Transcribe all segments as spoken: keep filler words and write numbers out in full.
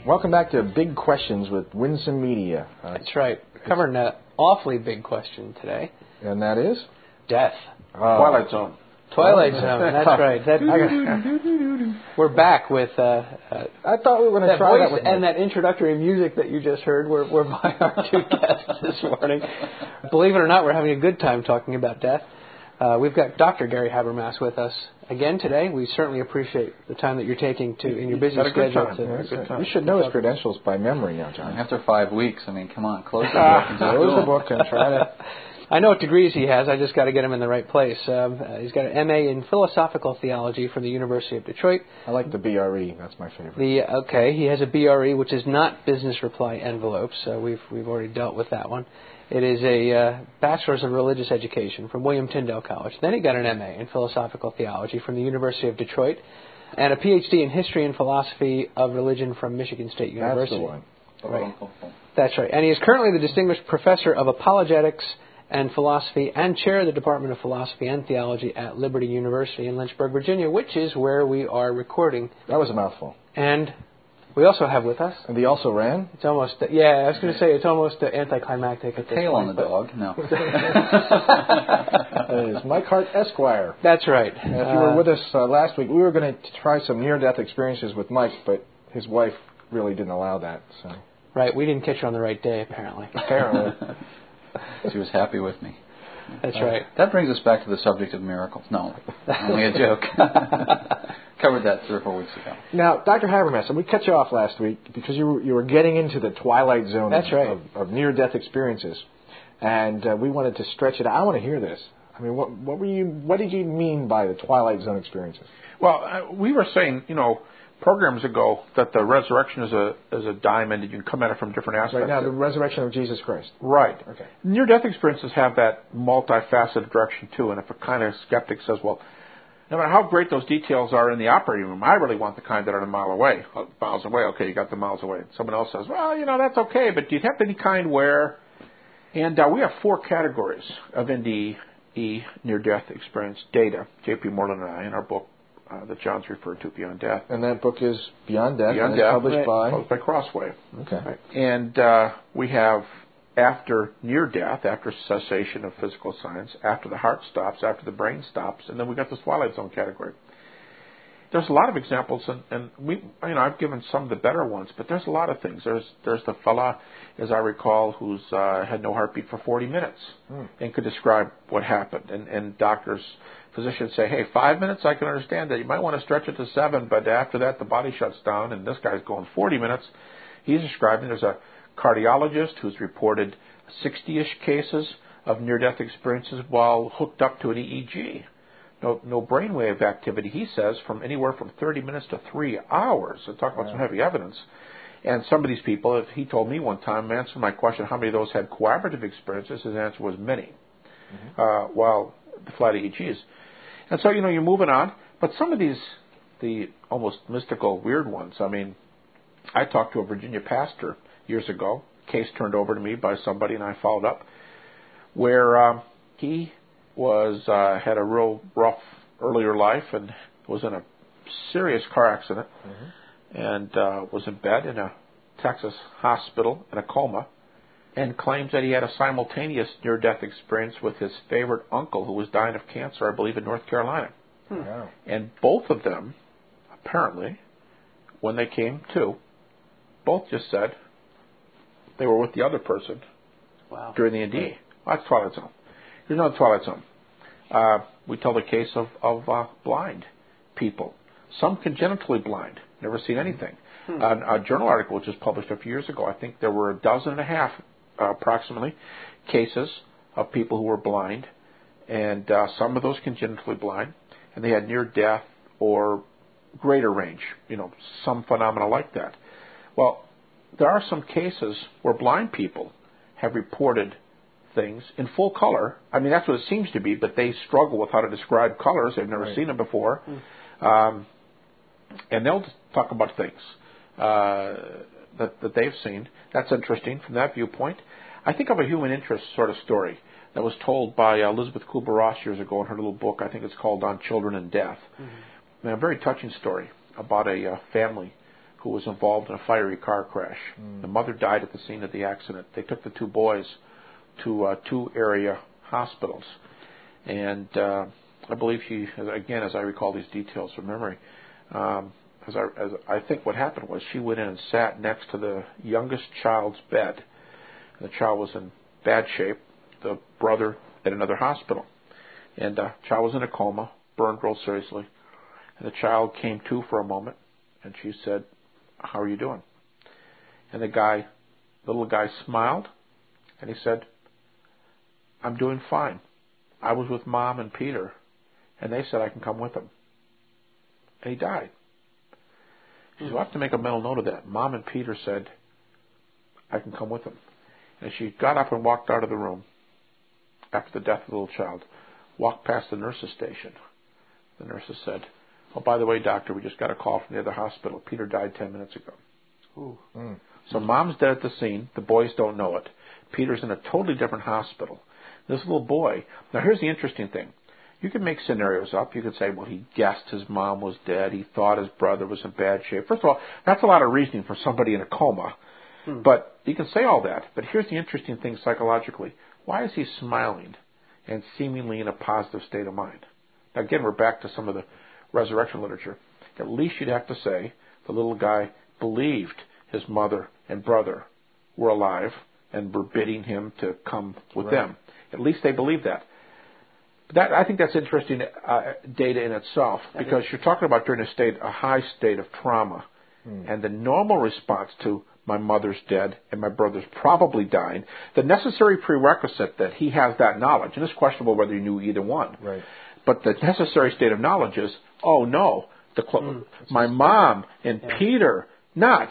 Welcome back to Big Questions with Winsome Media. Uh, That's right. We're covering an awfully big question today. And that is? Death. Oh. Twilight Zone. Twilight Zone, that's right. That, we're back with... Uh, uh, I thought we were going to try voice that with and Mike. that introductory music that you just heard were, were by our two guests this morning. Believe it or not, we're having a good time talking about death. Uh, we've got Doctor Gary Habermas with us again today. We certainly appreciate the time that you're taking to in your busy schedule. To, yeah, good time. You should know his credentials by memory now, John. After five weeks, I mean, come on, close the book and just close the book and try to... I know what degrees he has. I just got to get him in the right place. Um, uh, he's got an M A in Philosophical Theology from the University of Detroit. I like the B R E. That's my favorite. The okay, he has a B R E, which is not business reply envelopes. So we've we've already dealt with that one. It is a uh, Bachelor's of Religious Education from William Tyndale College. Then he got an M A in Philosophical Theology from the University of Detroit, and a P H D in History and Philosophy of Religion from Michigan State University. That's the one. Right. That's right. And he is currently the Distinguished Professor of Apologetics and Philosophy and Chair of the Department of Philosophy and Theology at Liberty University in Lynchburg, Virginia, which is where we are recording. That was a mouthful. And we also have with us... And he also ran? It's almost... Yeah, I was going to say it's almost uh, anticlimactic. A tail on the dog? No. It is Mike Hart, Esquire. That's right. And if you were with us uh, last week, we were going to try some near-death experiences with Mike, but his wife really didn't allow that. So. Right, we didn't catch you on the right day, apparently. Apparently. She was happy with me. That's uh, right. That brings us back to the subject of miracles. No, only a joke. Covered that three or four weeks ago. Now, Doctor Habermas, we cut you off last week because you were, you were getting into the twilight zone That's of, right. of, of near-death experiences, and uh, we wanted to stretch it. I want to hear this. I mean, what, what were you? What did you mean by the twilight zone experiences? Well, uh, we were saying, you know, programs ago that the resurrection is a is a diamond and you can come at it from different aspects. Right now, the resurrection of Jesus Christ. Right. Okay. Near-death experiences have that multifaceted direction too, and if a kind of skeptic says, well, no matter how great those details are in the operating room, I really want the kind that are a mile away, miles away. Okay, you got the miles away. Someone else says, well, you know, that's okay, but do you have any kind where? And uh, we have four categories of N D E, near-death experience data. J P Moreland and I, in our book, Uh, that John's referred to, Beyond Death. And that book is Beyond Death, Beyond and Death, it's published right. by... Published by Crossway. Okay. Right. And uh, we have after near death, after cessation of physical signs, after the heart stops, after the brain stops, and then we got the twilight zone category. There's a lot of examples, and, and we, you know, I've given some of the better ones, but there's a lot of things. There's there's the fella, as I recall, who's uh, had no heartbeat for forty minutes hmm. and could describe what happened. And, and doctors, physicians say, hey, five minutes, I can understand that. You might want to stretch it to seven, but after that, the body shuts down, and this guy's going forty minutes. He's describing, there's a cardiologist who's reported sixty-ish cases of near-death experiences while hooked up to an E E G. No, no brainwave activity, he says, from anywhere from thirty minutes to three hours. So talk about yeah. some heavy evidence. And some of these people, if he told me one time, answering my question, how many of those had cooperative experiences, his answer was many, mm-hmm. uh, while the flat E E Gs. And so, you know, you're moving on. But some of these, the almost mystical, weird ones, I mean, I talked to a Virginia pastor years ago, case turned over to me by somebody, and I followed up, where um, he was uh, had a real rough earlier life and was in a serious car accident mm-hmm. and uh, was in bed in a Texas hospital in a coma, and claims that he had a simultaneous near-death experience with his favorite uncle who was dying of cancer, I believe, in North Carolina. Hmm. Wow. And both of them, apparently, when they came to, both just said they were with the other person wow. during the N D E. Right. Well, that's Twilight Zone. Here's another Twilight Zone. Uh, we tell the case of, of uh, blind people. Some congenitally blind, never seen anything. Hmm. Uh, a journal article which was published a few years ago, I think there were a dozen and a half, uh, approximately, cases of people who were blind, and uh, some of those congenitally blind, and they had near death or greater range, you know, some phenomena like that. Well, there are some cases where blind people have reported things in full color. I mean, that's what it seems to be, but they struggle with how to describe colors. They've never right. seen them before. Mm. Um, and they'll talk about things uh, that, that they've seen. That's interesting from that viewpoint. I think of a human interest sort of story that was told by uh, Elizabeth Kubler-Ross years ago in her little book. I think it's called On Children and Death. Mm-hmm. I mean, a very touching story about a uh, family who was involved in a fiery car crash. Mm. The mother died at the scene of the accident. They took the two boys to uh, two area hospitals. And uh, I believe she, again, as I recall these details from memory, um, as, I, as I think what happened was she went in and sat next to the youngest child's bed. The child was in bad shape. The brother at another hospital. And the uh, child was in a coma, burned real seriously. And the child came to for a moment, and she said, "How are you doing?" And the guy, the little guy smiled, and he said, "I'm doing fine. I was with Mom and Peter, and they said I can come with them." And he died. She said, "We'll have to make a mental note of that. Mom and Peter said I can come with them." And she got up and walked out of the room after the death of the little child, walked past the nurse's station. The nurses said, "Oh, by the way, doctor, we just got a call from the other hospital. Peter died ten minutes ago." Ooh. Mm. So Mom's dead at the scene. The boys don't know it. Peter's in a totally different hospital. This little boy. Now, here's the interesting thing. You can make scenarios up. You could say, well, he guessed his mom was dead. He thought his brother was in bad shape. First of all, that's a lot of reasoning for somebody in a coma. Hmm. But you can say all that. But here's the interesting thing psychologically. Why is he smiling and seemingly in a positive state of mind? Now, again, we're back to some of the resurrection literature. At least you'd have to say the little guy believed his mother and brother were alive and were bidding him to come with right. them. At least they believed that. That I think that's interesting uh, data in itself, because you're talking about during a state, a high state of trauma, hmm. and the normal response to my mother's dead and my brother's probably dying, the necessary prerequisite that he has that knowledge, and it's questionable whether he knew either one. Right. But the necessary state of knowledge is, oh no, the cl- mm, my mom and yeah. Peter not.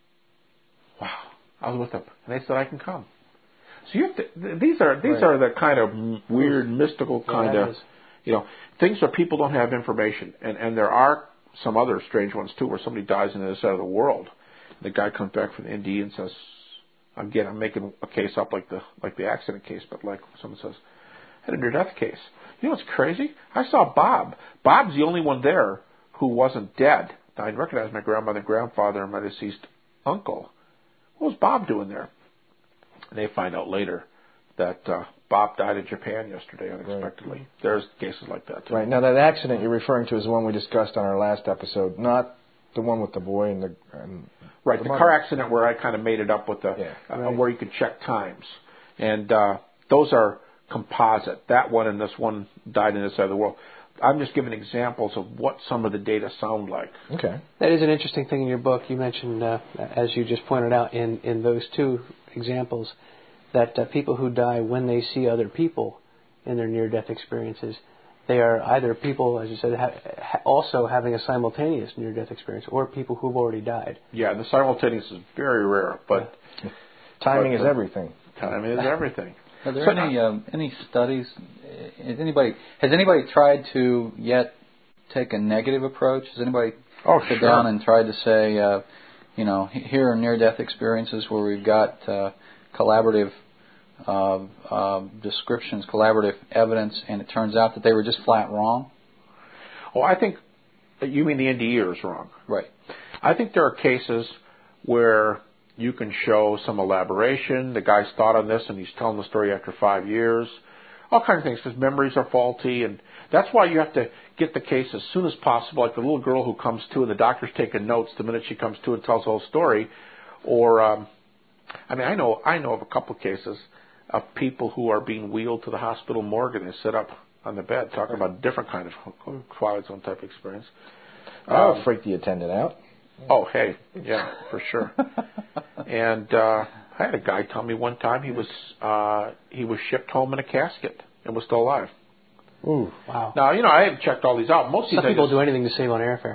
Wow, I was with them, and they said I can come. So you have to, these are these right. are the kind of weird, mystical kind yeah, of, you know, things where people don't have information, and and there are some other strange ones too, where somebody dies on the other side of the world. The guy comes back from the N D and says, again, I'm making a case up like the like the accident case, but like someone says, I had a near-death case. You know what's crazy? I saw Bob. Bob's the only one there who wasn't dead. Now, I recognized my grandmother and grandfather and my deceased uncle. What was Bob doing there? And they find out later that uh, Bob died in Japan yesterday unexpectedly. Right. There's cases like that too. Right. Now, that accident you're referring to is the one we discussed on our last episode, not the one with the boy and the... And right, the, the car accident where I kind of made it up with the... Yeah. Uh, right. where you could check times. And uh, those are composite. That one and this one died in this side of the world. I'm just giving examples of what some of the data sound like. Okay. That is an interesting thing in your book. You mentioned, uh, as you just pointed out, in, in those two examples, that uh, people who die when they see other people in their near-death experiences, they are either people, as you said, ha- ha- also having a simultaneous near-death experience, or people who've already died. Yeah, and the simultaneous is very rare, but... Yeah. Timing but, is everything. Timing is everything. Are there so, any um, any studies? Has anybody has anybody tried to yet take a negative approach? Has anybody oh, sit sure. down and tried to say, uh, you know, here are near-death experiences where we've got uh, collaborative uh, uh, descriptions, collaborative evidence, and it turns out that they were just flat wrong? Oh, I think you mean the N D E is wrong. Right. I think there are cases where you can show some elaboration. The guy's thought on this, and he's telling the story after five years. All kinds of things, because memories are faulty, and that's why you have to get the case as soon as possible. Like the little girl who comes to, and the doctor's taking notes the minute she comes to and tells the whole story. Or, um, I mean, I know I know of a couple of cases of people who are being wheeled to the hospital morgue, and they sit up on the bed talking about a different kind of Twilight Zone type experience. That'll um, freak the attendant out. Oh, hey, yeah, for sure. And uh, I had a guy tell me one time he was uh, he was shipped home in a casket and was still alive. Ooh, wow. Now, you know, I haven't checked all these out. Most of Some these people just, do anything to save on airfare.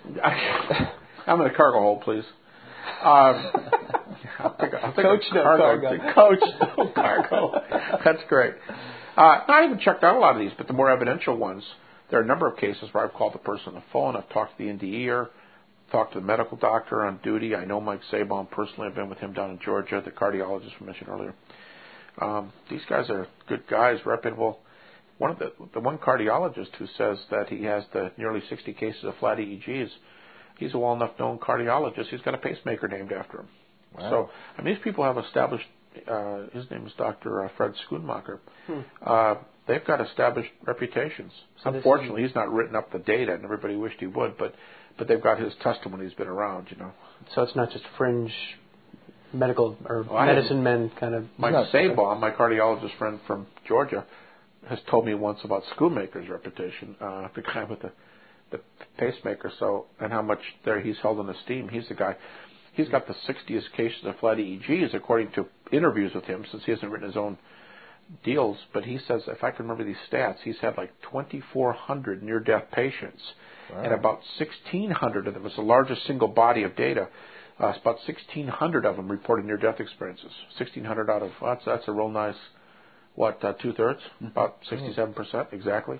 I'm in a cargo hold, please. Um, I'll take a, I'll take Coach, a no cargo. cargo. Coach, no cargo. That's great. Uh, I haven't checked out a lot of these, but the more evidential ones, there are a number of cases where I've called the person on the phone, I've talked to the N D E-er, talked to the medical doctor on duty. I know Mike Sabon personally. I've been with him down in Georgia, the cardiologist we mentioned earlier. Um, these guys are good guys, reputable. One of the the one cardiologist who says that he has the nearly sixty cases of flat E E Gs He's a well-enough known cardiologist. He's got a pacemaker named after him. Wow. So, I mean, these people have established, uh, his name is Doctor Uh, Fred Schoonmaker. Hmm. Uh, they've got established reputations. So Unfortunately, he's not written up the data, and everybody wished he would, but, but they've got his testimony. He's been around, you know. So it's not just fringe medical or Well, I medicine men kind of... Mike not- Sabom, my cardiologist friend from Georgia, has told me once about Schoonmaker's reputation, uh, the guy with the, the pacemaker, so, and how much there he's held in esteem. He's the guy... He's got the sixtieth cases of flat E E Gs, according to interviews with him, since he hasn't written his own deals. But he says, if I can remember these stats, he's had like twenty-four hundred near-death patients, Wow. and about sixteen hundred of them, it's the largest single body of data, uh, it's about sixteen hundred of them reported near-death experiences. sixteen hundred out of, well, that's, that's a real nice, what, uh, two-thirds? Mm-hmm. About sixty-seven percent, exactly.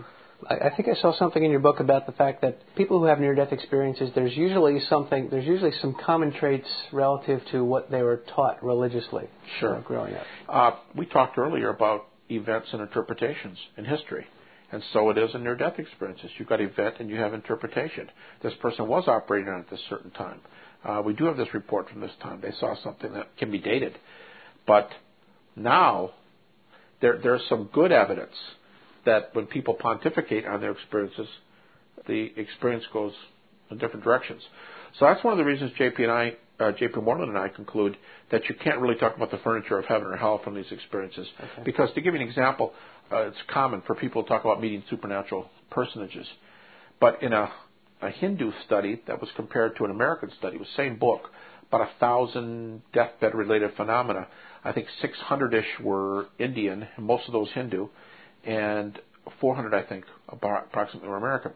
I I think I saw something in your book about the fact that people who have near-death experiences, there's usually something, there's usually some common traits relative to what they were taught religiously Sure. uh, growing up. Uh, we talked earlier about events and interpretations in history. And so it is in near-death experiences. You've got event and you have interpretation. This person was operating on at this certain time. Uh, we do have this report from this time. They saw something that can be dated. But now there, there's some good evidence that when people pontificate on their experiences, the experience goes in different directions. So that's one of the reasons J P and I, uh, J P Moreland and I conclude that you can't really talk about the furniture of heaven or hell from these experiences. Okay. Because to give you an example, uh, it's common for people to talk about meeting supernatural personages. But in a, a Hindu study that was compared to an American study, it was the same book, about a thousand deathbed-related phenomena. I think six hundred-ish were Indian, and most of those Hindu, and four hundred, I think, about approximately were American.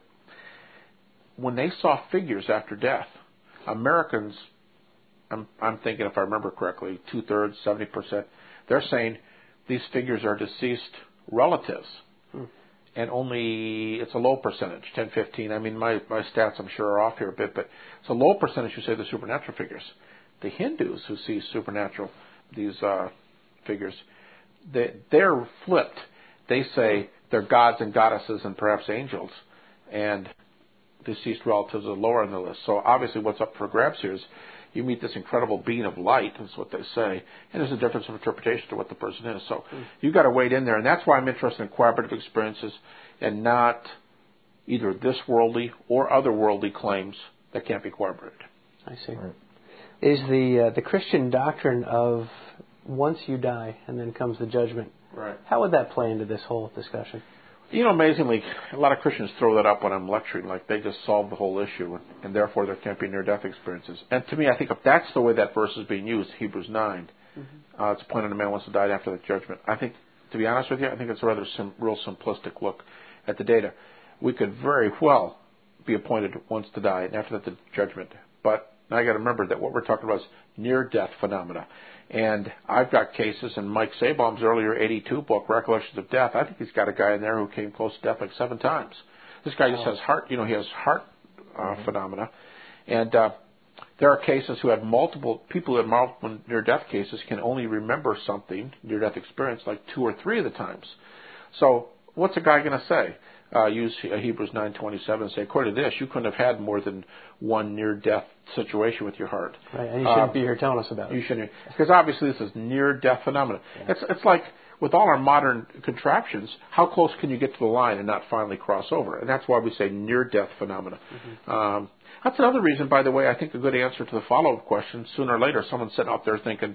When they saw figures after death, Americans, I'm, I'm thinking if I remember correctly, two-thirds, seventy percent, they're saying these figures are deceased relatives. Hmm. And only, it's a low percentage, ten, fifteen. I mean, my, my stats I'm sure are off here a bit, but it's a low percentage who say the supernatural figures. The Hindus who see supernatural, these uh, figures, they, they're flipped. They say they're gods and goddesses and perhaps angels, and deceased relatives are lower on the list. So obviously what's up for grabs here is you meet this incredible being of light, is what they say, and there's a difference of interpretation to what the person is. So mm. you've got to wade in there, and that's why I'm interested in cooperative experiences and not either this worldly or otherworldly claims that can't be corroborated. I see. Right. Is the uh, the Christian doctrine of once you die and then comes the judgment, right? How would that play into this whole discussion? You know, amazingly, a lot of Christians throw that up when I'm lecturing, like they just solved the whole issue, and, and therefore there can't be near-death experiences. And to me, I think if that's the way that verse is being used, Hebrews nine, mm-hmm. uh, it's appointed a man once to die after the judgment. I think, to be honest with you, I think it's a rather sim- real simplistic look at the data. We could very well be appointed once to die and after that the judgment. But now I got to remember that what we're talking about is near-death phenomena. And I've got cases in Mike Sabom's earlier eighty-two book, Recollections of Death. I think he's got a guy in there who came close to death like seven times. This guy just has heart, you know, he has heart uh, mm-hmm. phenomena. And uh, there are cases who had multiple, people who had multiple near-death cases can only remember something, near-death experience, like two or three of the times. So what's a guy going to say? Uh, use Hebrews nine twenty-seven and say, according to this, you couldn't have had more than one near-death situation with your heart. Right, and you shouldn't uh, be here telling us about it. You shouldn't, because obviously this is near-death phenomena. Yeah. It's it's like with all our modern contraptions, how close can you get to the line and not finally cross over? And that's why we say near-death phenomena. Mm-hmm. Um, that's another reason, by the way, I think a good answer to the follow-up question. Sooner or later, someone's sitting out there thinking,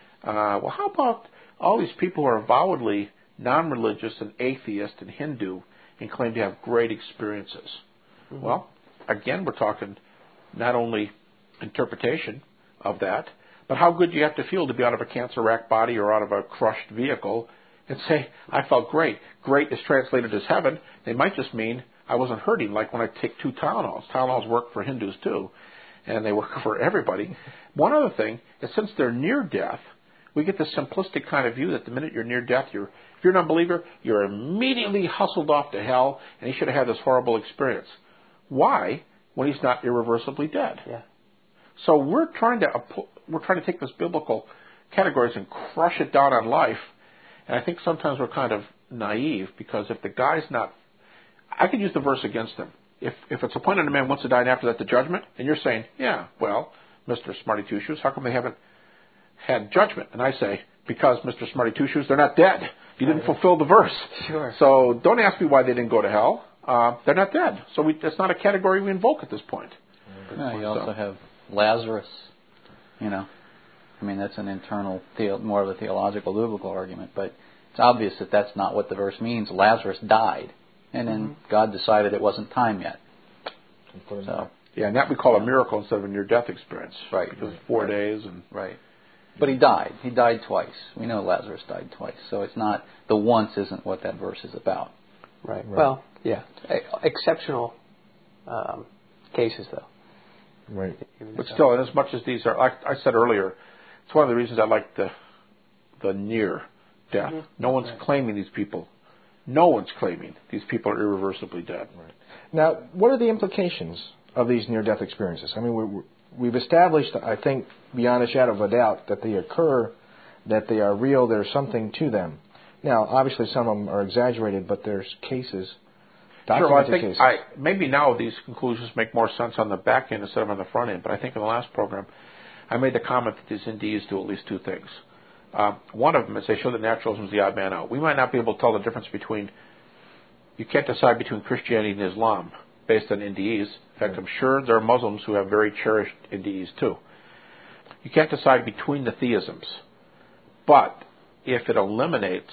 uh, well, how about all these people who are avowedly non-religious and atheist and Hindu and claim to have great experiences? Mm-hmm. Well, again, we're talking not only interpretation of that, but how good you have to feel to be out of a cancer-racked body or out of a crushed vehicle and say, I felt great. Great is translated as heaven. They might just mean I wasn't hurting, like when I take two Tylenols. Tylenols work for Hindus too, and they work for everybody. One other thing is since they're near death, we get this simplistic kind of view that the minute you're near death, you're if you're an unbeliever, you're immediately hustled off to hell, and he should have had this horrible experience. Why? When he's not irreversibly dead. Yeah. So we're trying to we're trying to take this biblical categories and crush it down on life, and I think sometimes we're kind of naive because if the guy's not, I could use the verse against him. if if it's appointed a man once to die and after that the judgment, and you're saying, yeah, well, Mister Smarty Two Shoes, how come they haven't had judgment? And I say, because Mister Smarty Two Shoes, they're not dead. You didn't fulfill the verse. Sure. So don't ask me why they didn't go to hell. Uh, they're not dead. So we, that's not a category we invoke at this point. No, you also have Lazarus, you know. I mean, that's an internal, theo- more of a theological, biblical argument, but it's obvious that that's not what the verse means. Lazarus died, and then mm-hmm. God decided it wasn't time yet. So, yeah, and that we call a miracle instead of a near-death experience. Right. Because it's four right. days. and Right. But he died. He died twice. We know Lazarus died twice. So it's not, the once isn't what that verse is about. Right. right. Well, yeah. Exceptional um, cases, though. Right. But still, and as much as these are, like I said earlier, it's one of the reasons I like the the near death. Mm-hmm. No one's right. claiming these people. No one's claiming these people are irreversibly dead. Right. Now, what are the implications of these near-death experiences? I mean, we're, we've established, I think, beyond a shadow of a doubt, that they occur, that they are real, there's something to them. Now, obviously, some of them are exaggerated, but there's cases, documented sure, well, I think cases. I, maybe now these conclusions make more sense on the back end instead of on the front end, but I think in the last program, I made the comment that these N D Es do at least two things. Uh, one of them is they show that naturalism is the odd man out. We might not be able to tell the difference between, you can't decide between Christianity and Islam based on N D Es. In fact, I'm sure there are Muslims who have very cherished N D Es too. You can't decide between the theisms. But if it eliminates,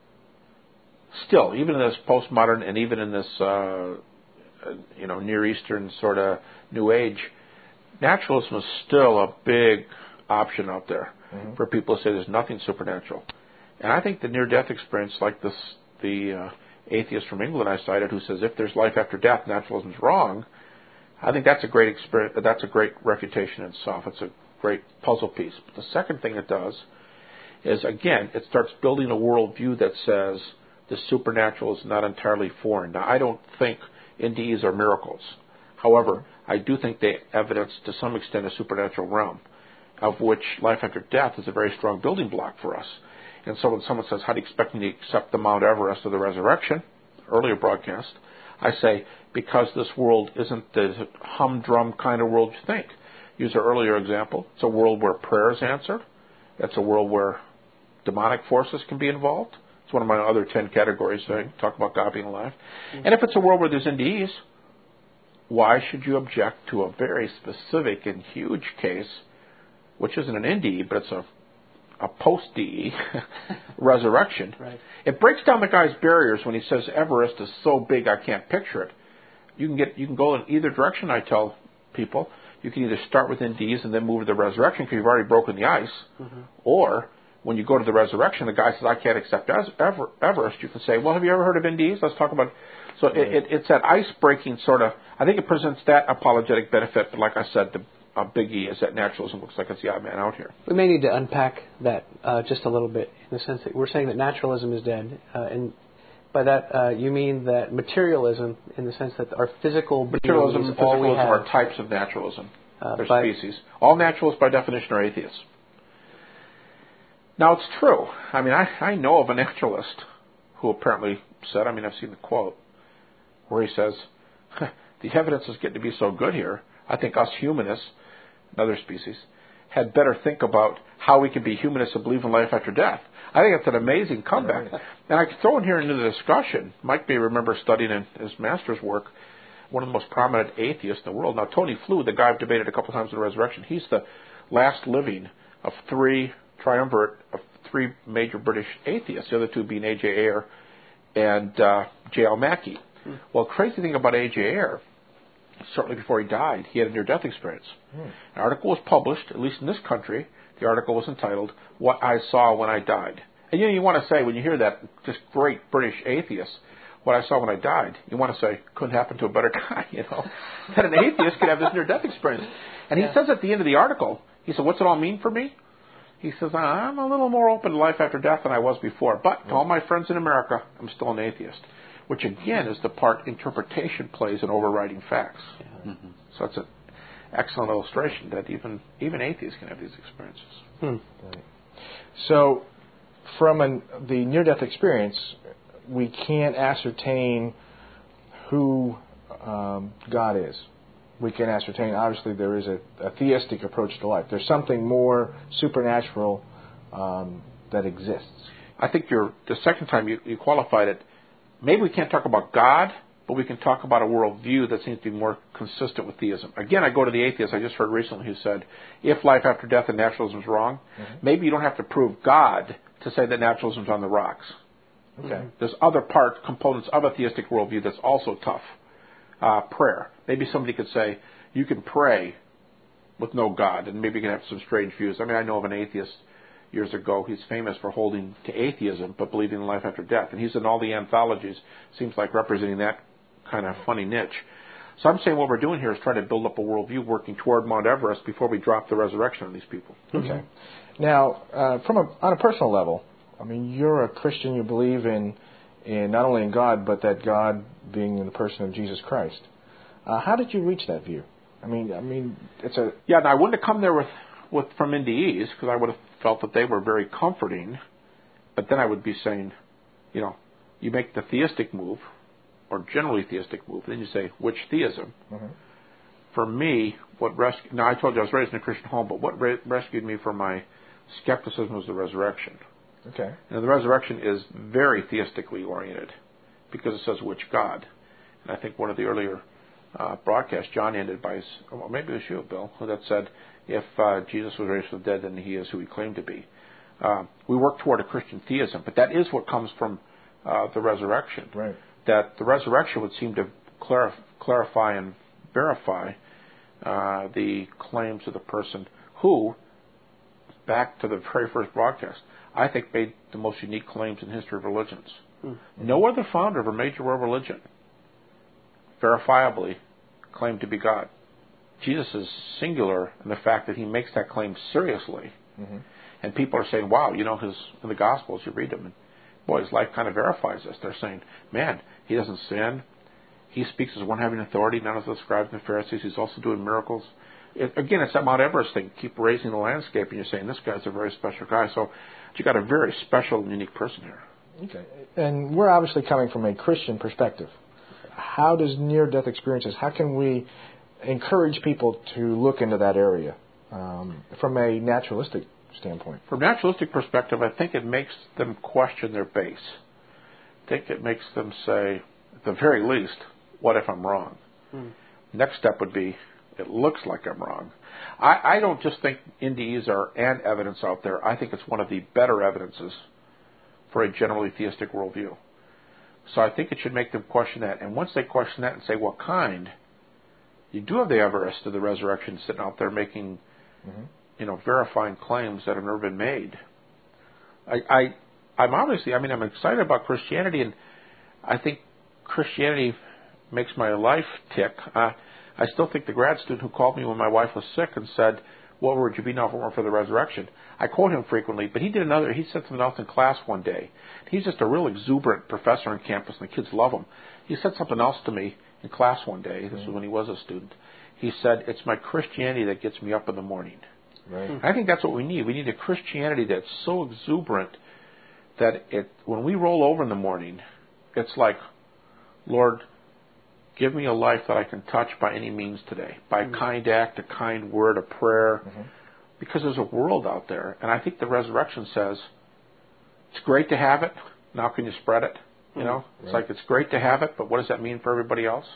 still, even in this postmodern and even in this, uh, you know, Near Eastern sort of New Age, naturalism is still a big option out there mm-hmm. for people to say there's nothing supernatural. And I think the near-death experience, like this, the uh, atheist from England I cited, who says if there's life after death, naturalism's wrong. I think that's a great experience. That's a great refutation in itself. It's a great puzzle piece. But the second thing it does is, again, it starts building a worldview that says the supernatural is not entirely foreign. Now, I don't think N D Es are miracles. However, I do think they evidence to some extent a supernatural realm, of which life after death is a very strong building block for us. And so when someone says, how do you expect me to accept the Mount Everest of the resurrection, earlier broadcast, I say, because this world isn't the humdrum kind of world you think. Use our earlier example. It's a world where prayer is answered. It's a world where demonic forces can be involved. It's one of my other ten categories. So I talk about God being alive. Mm-hmm. And if it's a world where there's N D Es, why should you object to a very specific and huge case, which isn't an N D E, but it's a, a post-D E, resurrection? Right. It breaks down the guy's barriers when he says Everest is so big I can't picture it. You can get you can go in either direction, I tell people. You can either start with N D Es and then move to the resurrection because you've already broken the ice, mm-hmm. or when you go to the resurrection, the guy says, I can't accept Ever- Everest. You can say, well, have you ever heard of N D Es? Let's talk about it. So it, it, it's that ice-breaking sort of, I think it presents that apologetic benefit, but like I said, the a big E is that naturalism looks like it's the odd man out here. We may need to unpack that uh, just a little bit in the sense that we're saying that naturalism is dead, uh, and by that uh, you mean that materialism, in the sense that our physical materialism being and is all we physicalism have. are types of naturalism. Uh, They're species. All naturalists, by definition, are atheists. Now, it's true. I mean, I, I know of a naturalist who apparently said, I mean, I've seen the quote, where he says, the evidence is getting to be so good here, I think us humanists, another species, had better think about how we can be humanists and believe in life after death. I think it's an amazing comeback. And I could throw in here into the discussion, Mike may remember studying in his master's work, one of the most prominent atheists in the world. Now, Tony Flew, the guy I've debated a couple times in the resurrection, he's the last living of three triumvirate of three major British atheists, the other two being A J Ayer and uh, J L Mackie. Hmm. Well, crazy thing about A J Ayer, certainly before he died, he had a near-death experience. Hmm. An article was published, at least in this country. The article was entitled, What I Saw When I Died. And you know, you want to say, when you hear that, just great British atheist, what I saw when I died, you want to say, couldn't happen to a better guy, you know, that an atheist could have this near-death experience. And he yeah. says at the end of the article, he said, what's it all mean for me? He says, I'm a little more open to life after death than I was before. But to all my friends in America, I'm still an atheist. Which, again, is the part interpretation plays in overriding facts. Yeah. Mm-hmm. So it's an excellent illustration that even even atheists can have these experiences. Hmm. Right. So from an, the near-death experience, we can't ascertain who um, God is. We can ascertain, obviously, there is a, a theistic approach to life. There's something more supernatural um, that exists. I think you're, the second time you, you qualified it, maybe we can't talk about God, but we can talk about a worldview that seems to be more consistent with theism. Again, I go to the atheist I just heard recently who said, if life after death and naturalism is wrong, mm-hmm. maybe you don't have to prove God to say that naturalism is on the rocks. Okay. There's other part, components of a theistic worldview that's also tough. Uh, prayer. Maybe somebody could say, you can pray with no God, and maybe you can have some strange views. I mean, I know of an atheist years ago. He's famous for holding to atheism, but believing in life after death. And he's in all the anthologies, seems like representing that kind of funny niche. So I'm saying what we're doing here is trying to build up a worldview working toward Mount Everest before we drop the resurrection on these people. Okay. Mm-hmm. Now, uh, from a, on a personal level, I mean, you're a Christian. You believe in, in not only in God, but that God being in the person of Jesus Christ. Uh, how did you reach that view? I mean, I mean, it's a yeah. And I wouldn't have come there with, with from N D Es because I would have felt that they were very comforting. But then I would be saying, you know, you make the theistic move, or generally theistic move, then you say which theism. Mm-hmm. For me, what rescued now I told you I was raised in a Christian home, but what re- rescued me from my skepticism was the resurrection. Okay. Now, the resurrection is very theistically oriented because it says which God. And I think one of the earlier uh, broadcasts, John ended by, well, maybe it was you, Bill, that said, if uh, Jesus was raised from the dead, then he is who he claimed to be. Uh, we work toward a Christian theism, but that is what comes from uh, the resurrection. Right. That the resurrection would seem to clarif- clarify and verify uh, the claims of the person who, back to the very first broadcast, I think made the most unique claims in the history of religions. Mm-hmm. No other founder of a major world religion verifiably claimed to be God. Jesus is singular in the fact that he makes that claim seriously. Mm-hmm. And people are saying, wow, you know, his in the Gospels, you read them, and boy, his life kind of verifies this. They're saying, man, he doesn't sin. He speaks as one having authority, none of the scribes and the Pharisees. He's also doing miracles. It, again, it's that Mount Everest thing. Keep raising the landscape, and you're saying, this guy's a very special guy. So you got a very special and unique person here. Okay. And we're obviously coming from a Christian perspective. How does near-death experiences, how can we encourage people to look into that area um, from a naturalistic standpoint? From a naturalistic perspective, I think it makes them question their base. I think it makes them say, at the very least, what if I'm wrong? Hmm. Next step would be, it looks like I'm wrong. I, I don't just think N D Es are an evidence out there. I think it's one of the better evidences for a generally theistic worldview. So I think it should make them question that. And once they question that and say, what kind, you do have the Everest of the resurrection sitting out there making, mm-hmm. you know, verifying claims that have never been made. I, I, I'm obviously, I mean, I'm excited about Christianity, and I think Christianity makes my life tick. Uh, I still think the grad student who called me when my wife was sick and said, what would you be now if it weren't for the resurrection? I quote him frequently, but he did another, he said something else in class one day. He's just a real exuberant professor on campus, and the kids love him. He said something else to me in class one day. This mm-hmm. was when he was a student. He said, it's my Christianity that gets me up in the morning. Right. I think that's what we need. We need a Christianity that's so exuberant that it, when we roll over in the morning, it's like, Lord, give me a life that I can touch by any means today, by a mm-hmm. kind act, a kind word, a prayer, mm-hmm. because there's a world out there. And I think the resurrection says, it's great to have it. Now can you spread it? You know, mm-hmm. it's right. like it's great to have it, but what does that mean for everybody else?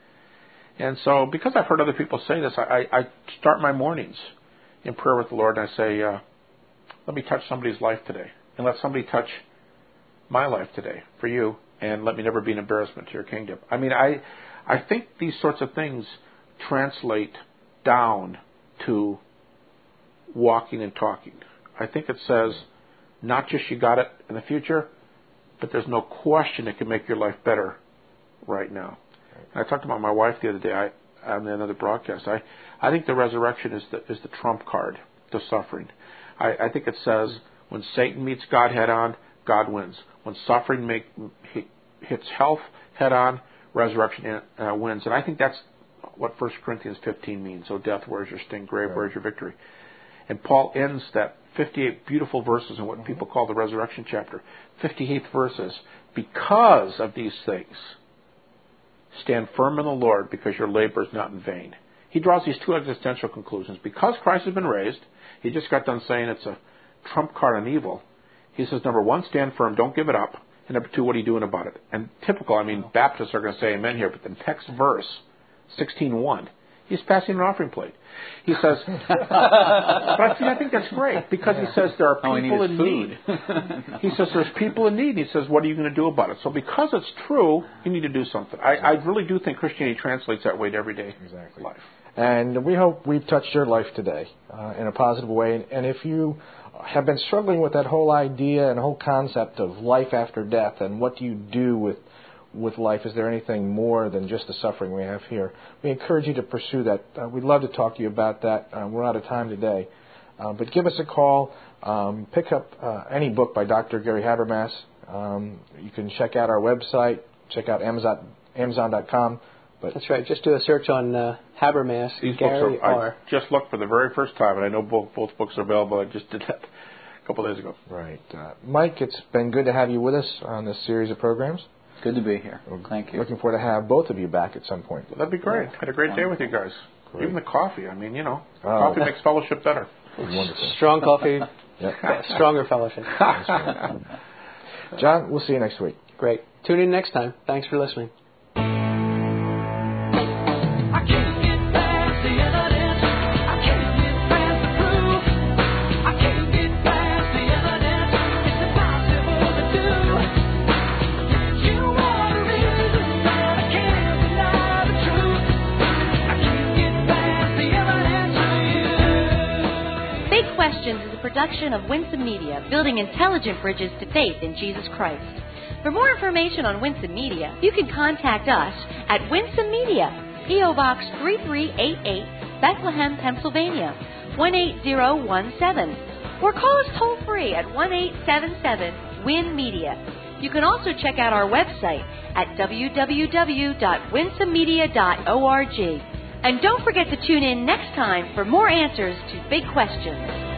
And so because I've heard other people say this, I, I start my mornings in prayer with the Lord, and I say, uh, let me touch somebody's life today, and let somebody touch my life today for you, and let me never be an embarrassment to your kingdom. I mean, I I think these sorts of things translate down to walking and talking. I think it says not just you got it in the future, but there's no question it can make your life better right now. And I talked about my wife the other day I, on another broadcast. I, I think the resurrection is the is the trump card to suffering. I, I think it says when Satan meets God head on, God wins. When suffering make, hits health head on, resurrection uh, wins. And I think that's what First Corinthians fifteen means. So death, where's your sting? Grave, where's your victory? And Paul ends that fifty-eight beautiful verses in what mm-hmm. people call the resurrection chapter. fifty-eighth verses. Because of these things, stand firm in the Lord because your labor is not in vain. He draws these two existential conclusions. Because Christ has been raised, he just got done saying it's a trump card on evil. He says, number one, stand firm, don't give it up. And number two, what are you doing about it? And typical, I mean, Baptists are going to say amen here, but the next verse, sixteen one, he's passing an offering plate. He says, but I think, I think that's great because he says there are people in need. He says there's people in need. He says, what are you going to do about it? So because it's true, you need to do something. I, I really do think Christianity translates that way to everyday exactly. life. And we hope we've touched your life today uh, in a positive way. And if you have been struggling with that whole idea and whole concept of life after death and what do you do with with life, is there anything more than just the suffering we have here? We encourage you to pursue that. Uh, we'd love to talk to you about that. Uh, we're out of time today. Uh, but give us a call. Um, pick up uh, any book by Doctor Gary Habermas. Um, you can check out our website. Check out Amazon dot com. But that's right. Just do a search on uh, Habermas. These Gary books are, R. I just looked for the very first time, and I know both, both books are available. I just did that a couple days ago. Right. Uh, Mike, it's been good to have you with us on this series of programs. Good to be here. Thank you. Looking forward to have both of you back at some point. Well, that'd be great. Yeah. Had a great Wonderful. day with you guys. Great. Even the coffee. I mean, you know, oh. coffee makes fellowship better. Wonderful. Strong coffee, yep. stronger fellowship. John, we'll see you next week. Great. Tune in next time. Thanks for listening. Production of Winsome Media, building intelligent bridges to faith in Jesus Christ. For more information on Winsome Media, you can contact us at Winsome Media, P O Box three three eight eight, Bethlehem, Pennsylvania, one eight zero one seven, or call us toll free at one eight seven seven, W I N Media. You can also check out our website at w w w dot winsome media dot org. And don't forget to tune in next time for more answers to big questions.